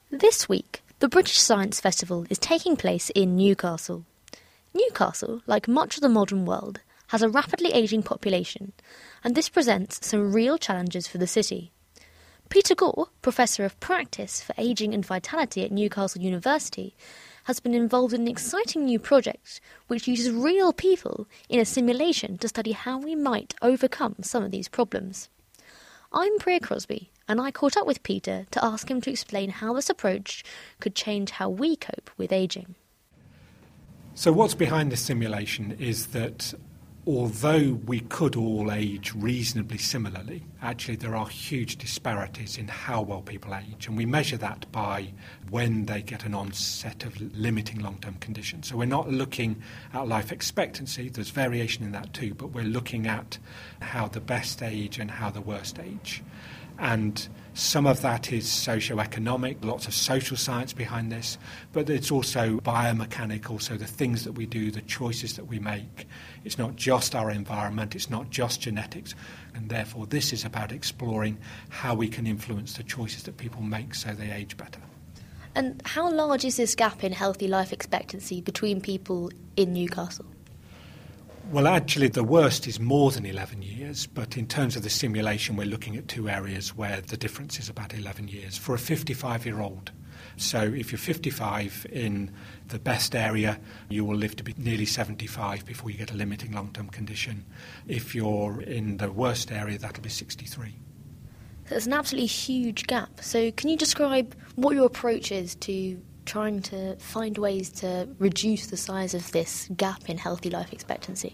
This week, the British Science Festival is taking place in Newcastle. Newcastle, like much of the modern world, has a rapidly ageing population, and this presents some real challenges for the city. Peter Gore, Professor of Practice for Ageing and Vitality at Newcastle University, has been involved in an exciting new project which uses real people in a simulation to study how we might overcome some of these problems. I'm Priya Crosby, and I caught up with Peter to ask him to explain how this approach could change how we cope with ageing. So what's behind this simulation is that although we could all age reasonably similarly, actually there are huge disparities in how well people age, and we measure that by when they get an onset of limiting long-term conditions. So we're not looking at life expectancy, there's variation in that too, but we're looking at how the best age and how the worst age. And some of that is socio-economic, lots of social science behind this, but it's also biomechanical, so the things that we do, the choices that we make. It's not just our environment, it's not just genetics, and therefore this is about exploring how we can influence the choices that people make so they age better. And how large is this gap in healthy life expectancy between people in Newcastle? Well, actually, the worst is more than 11 years, but in terms of the simulation, we're looking at two areas where the difference is about 11 years. For a 55-year-old, so if you're 55 in the best area, you will live to be nearly 75 before you get a limiting long-term condition. If you're in the worst area, that'll be 63. There's an absolutely huge gap. So can you describe what your approach is to trying to find ways to reduce the size of this gap in healthy life expectancy?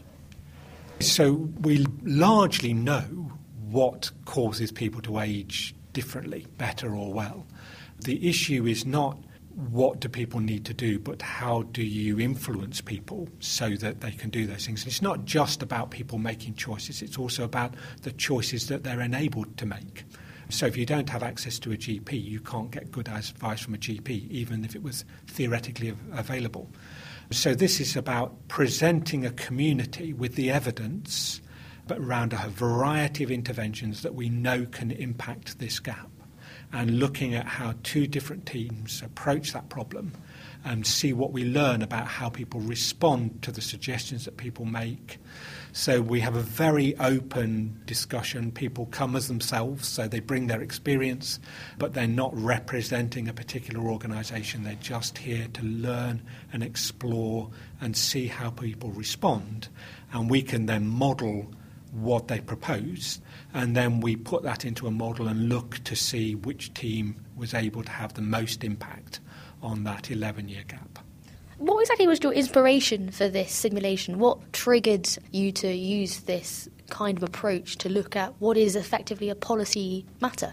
So we largely know what causes people to age differently, better or well. The issue is not what do people need to do, but how do you influence people so that they can do those things. And it's not just about people making choices, it's also about the choices that they're enabled to make. So if you don't have access to a GP, you can't get good advice from a GP, even if it was theoretically available. So this is about presenting a community with the evidence, but around a variety of interventions that we know can impact this gap, and looking at how two different teams approach that problem and see what we learn about how people respond to the suggestions that people make. So we have a very open discussion. People come as themselves, so they bring their experience, but they're not representing a particular organisation. They're just here to learn and explore and see how people respond. And we can then model what they propose, and then we put that into a model and look to see which team was able to have the most impact on that 11-year gap. What exactly was your inspiration for this simulation? What triggered you to use this kind of approach to look at what is effectively a policy matter?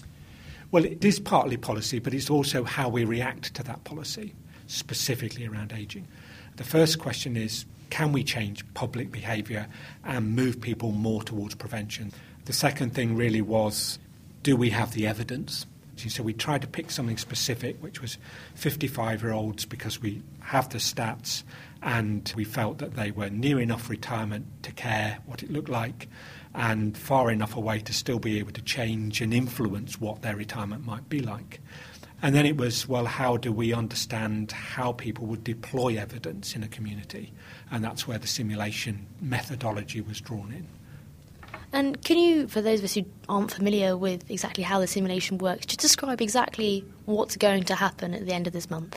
Well, it is partly policy, but it's also how we react to that policy, specifically around ageing. The first question is, can we change public behaviour and move people more towards prevention? The second thing really was, do we have the evidence? So we tried to pick something specific, which was 55-year-olds, because we have the stats and we felt that they were near enough retirement to care what it looked like and far enough away to still be able to change and influence what their retirement might be like. And then it was, well, how do we understand how people would deploy evidence in a community? And that's where the simulation methodology was drawn in. And can you, for those of us who aren't familiar with exactly how the simulation works, just describe exactly what's going to happen at the end of this month?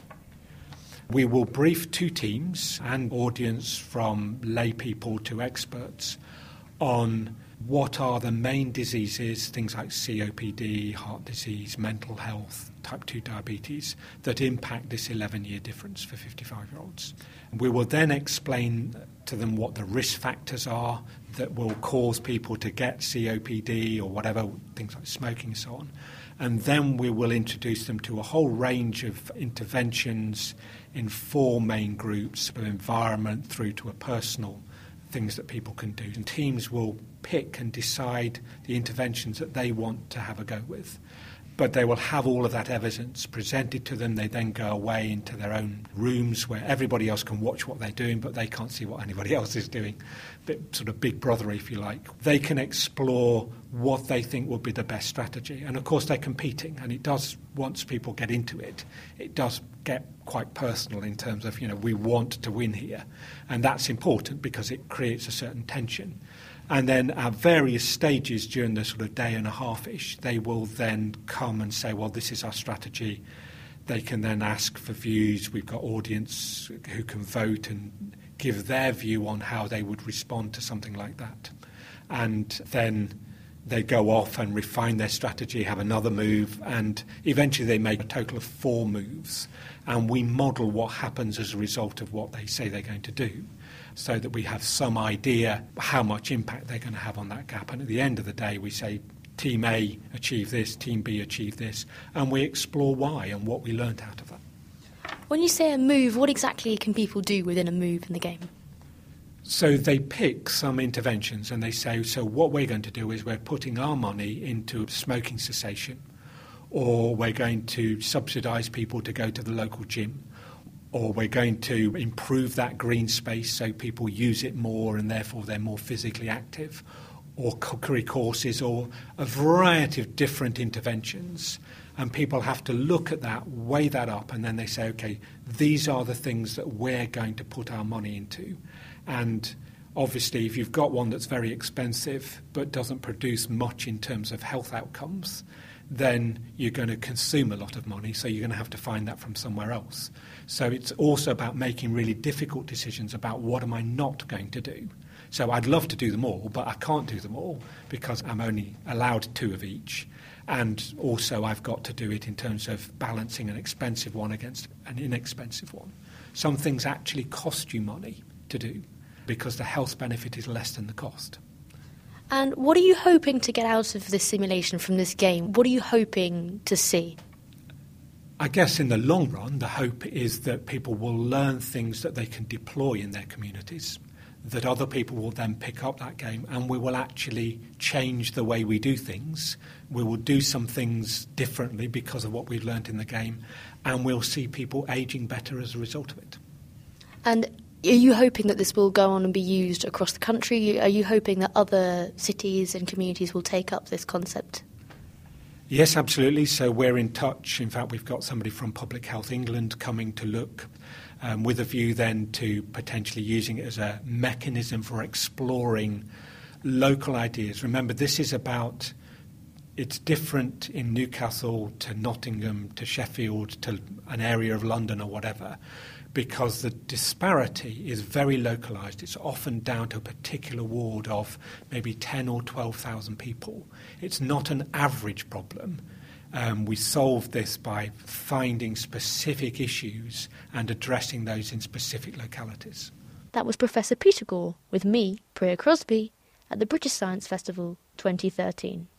We will brief two teams and audience, from lay people to experts, on what are the main diseases, things like COPD, heart disease, mental health, type 2 diabetes, that impact this 11-year difference for 55-year-olds. We will then explain to them what the risk factors are that will cause people to get COPD or whatever, things like smoking and so on. And then we will introduce them to a whole range of interventions in four main groups, from environment through to a personal things that people can do. And teams will pick and decide the interventions that they want to have a go with. but they will have all of that evidence presented to them. They then go away into their own rooms where everybody else can watch what they're doing, but they can't see what anybody else is doing. Sort of big brother, if you like. They can explore what they think will be the best strategy. And of course they're competing, and it does, once people get into it, it does get quite personal in terms of, we want to win here. And that's important because it creates a certain tension. And then at various stages during the sort of day and a half-ish, they will then come and say, well, this is our strategy. They can then ask for views. We've got audience who can vote and give their view on how they would respond to something like that. And then they go off and refine their strategy, have another move, and eventually they make a total of 4 moves. And we model what happens as a result of what they say they're going to do, so that we have some idea how much impact they're going to have on that gap. And at the end of the day, we say, Team A achieved this, Team B achieved this, and we explore why and what we learnt out of that. When you say a move, what exactly can people do within a move in the game? So they pick some interventions and they say, so what we're going to do is we're putting our money into smoking cessation, or we're going to subsidise people to go to the local gym, or we're going to improve that green space so people use it more and therefore they're more physically active, or cookery courses, or a variety of different interventions. And people have to look at that, weigh that up, and then they say, OK, these are the things that we're going to put our money into. And obviously, if you've got one that's very expensive but doesn't produce much in terms of health outcomes, then you're going to consume a lot of money, so you're going to have to find that from somewhere else. So it's also about making really difficult decisions about what am I not going to do. So I'd love to do them all, but I can't do them all because I'm only allowed 2 of each. And also I've got to do it in terms of balancing an expensive one against an inexpensive one. Some things actually cost you money to do because the health benefit is less than the cost. And what are you hoping to get out of this simulation from this game? What are you hoping to see? I guess in the long run, the hope is that people will learn things that they can deploy in their communities, that other people will then pick up that game, and we will actually change the way we do things. We will do some things differently because of what we've learned in the game, and we'll see people ageing better as a result of it. And are you hoping that this will go on and be used across the country? Are you hoping that other cities and communities will take up this concept? Yes, absolutely. So we're in touch. In fact, we've got somebody from Public Health England coming to look with a view then to potentially using it as a mechanism for exploring local ideas. Remember, this is about, it's different in Newcastle to Nottingham to Sheffield to an area of London or whatever, because the disparity is very localised. It's often down to a particular ward of maybe 10 or 12,000 people. It's not an average problem. We solve this by finding specific issues and addressing those in specific localities. That was Professor Peter Gore with me, Priya Crosby, at the British Science Festival 2013.